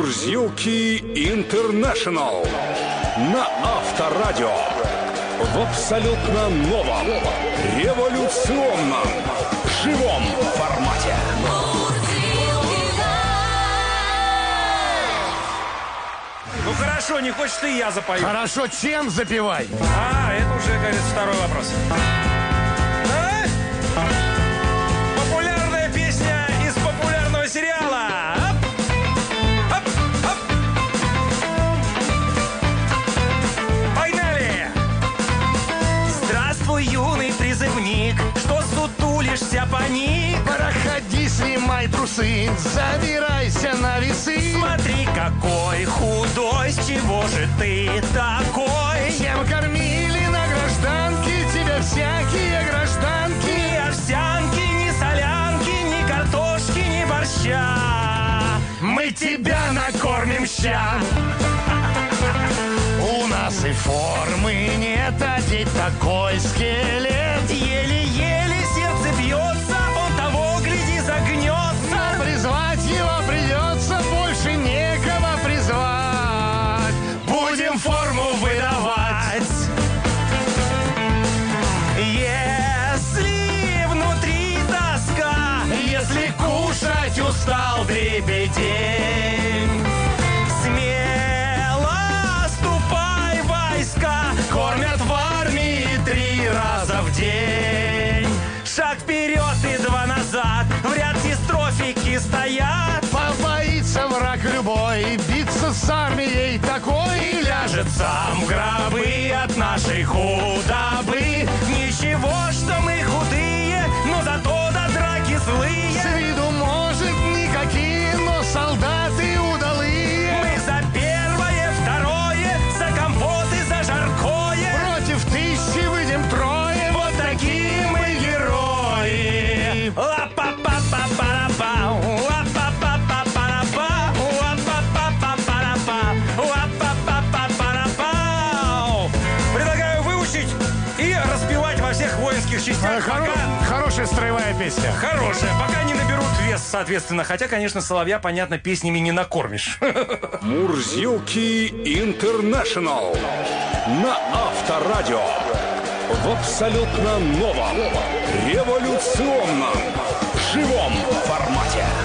Мурзилки Интернешнл на Авторадио. В абсолютно новом, революционном, живом формате. Ну хорошо, не хочешь ты, я запою. Хорошо, чем запивай? Это уже, кажется, второй вопрос. Популярная песня из популярного сериала. Оп, оп, оп. Погнали! Здравствуй, юный призывник, что сутулишься паник. Проходи, снимай трусы, забирайся на весы. Смотри, какой худой, с чего же ты такой? Чем кормили на гражданке тебя всякие гражданки? Ни овсянки, ни солянки, ни картошки, ни борща. Мы тебя накормим ща. У нас и формы нет, одеть такой скелет. Еле-еле сердце бьется, он того, гляди, загнется. Но призвать его придется, больше некого призвать. Будем форму выдавать. Если внутри тоска, Если кушать устал дребедень, смело ступай в войска. кормят в армии 3 раза в день. Шаг вперед и 2 назад, в ряд дистрофики стоят. Побоится враг любой биться с армией такой, и ляжет сам в гробы от нашей худобы. Ничего, что мы худые, но зато до драки злые. С виду, может, никакие, но солдаты удалые. Мы за первое, второе, за компоты, за жаркое. Против 1000 выйдем трое, вот такие мы герои. Ла-па-па-па-па-ра-па, ла-па-па-па-па-ра-па, ла-па-па-па-па-ра-па, ла-па-па-па-па-ра-па. Предлагаю выучить и распевать во всех воинских частях. Хорошая строевая песня. Хорошая, пока не наберут вес, соответственно. Хотя, конечно, соловья, понятно, песнями не накормишь. Мурзилки Интернешнл на Авторадио. В абсолютно новом, революционном, живом формате.